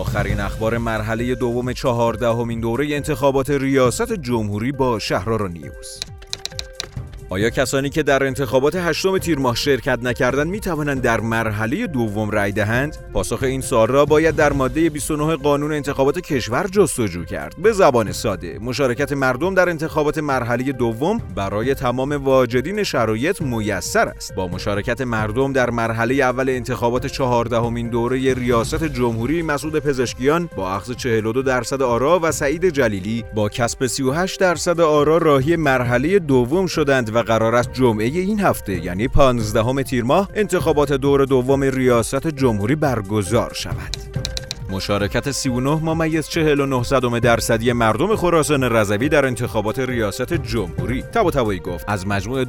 آخرین اخبار مرحله دوم 14مین دوره انتخابات ریاست جمهوری با شهرآرا نیوز. آیا کسانی که در انتخابات 8 تیر ماه شرکت نکردند می توانند در مرحله دوم رأی دهند؟ پاسخ این سوال را باید در ماده 29 قانون انتخابات کشور جستجو کرد. به زبان ساده، مشارکت مردم در انتخابات مرحله دوم برای تمام واجدین شرایط میسر است. با مشارکت مردم در مرحله اول انتخابات 14مین دوره ریاست جمهوری، مسعود پزشکیان با اخذ 42% آرا و سعید جلیلی با کسب 38% آرا راهی مرحله دوم شدند و قرار است جمعه این هفته یعنی 15 تیر ماه انتخابات دور دوم ریاست جمهوری برگزار شود. مشارکت 39.49% مردم خراسان رضوی در انتخابات ریاست جمهوری. طباطبایی گفت از مجموع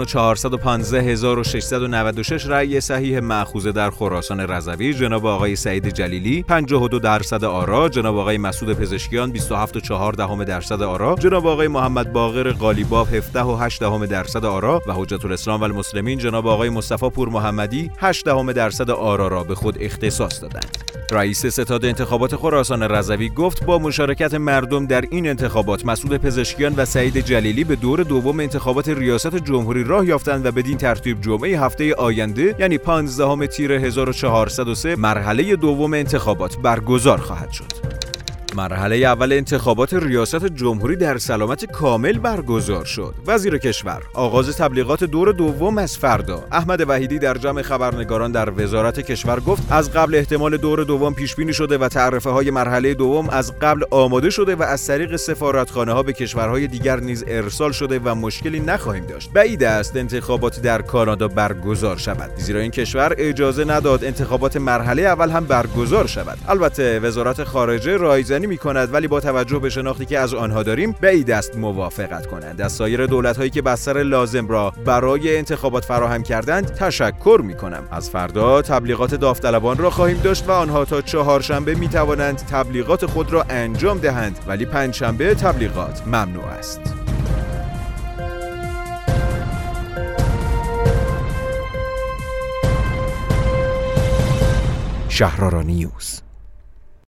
2,415,696 رأی صحیح مأخوذه در خراسان رضوی، جناب آقای سعید جلیلی 52% آرا، جناب آقای مسعود پزشکیان 27.4% آرا، جناب آقای محمد باقر قالیباف 17.8% آرا و حجت الاسلام و المسلمین جناب آقای مصطفی پور محمدی 8% آرا را به خود اختصاص دادند. رئیس ستاد انتخابات خراسان رضوی گفت با مشارکت مردم در این انتخابات، مسعود پزشکیان و سعید جلیلی به دور دوم انتخابات ریاست جمهوری راه یافتند و بدین ترتیب جمعه هفته آینده یعنی 15 تیر 1403 مرحله دوم انتخابات برگزار خواهد شد. مرحله اول انتخابات ریاست جمهوری در سلامت کامل برگزار شد. وزیر کشور آغاز تبلیغات دور دوم از فردا. احمد وحیدی در جمع خبرنگاران در وزارت کشور گفت از قبل احتمال دور دوم پیش بینی شده و تعرفه های مرحله دوم از قبل آماده شده و از طریق سفارتخانه ها به کشورهای دیگر نیز ارسال شده و مشکلی نخواهیم داشت. بعید است انتخابات در کانادا برگزار شود، زیرا این کشور اجازه نداد انتخابات مرحله اول هم برگزار شود. البته وزارت خارجه رایزنی می‌کند، ولی با توجه به شناختی که از آنها داریم بعید است موافقت کنند. از سایر دولت‌هایی که بستر لازم را برای انتخابات فراهم کردند تشکر می‌کنم. از فردا تبلیغات داوطلبان را خواهیم داشت و آنها تا چهارشنبه می‌توانند تبلیغات خود را انجام دهند، ولی پنجشنبه تبلیغات ممنوع است. شهرآرا نیوز.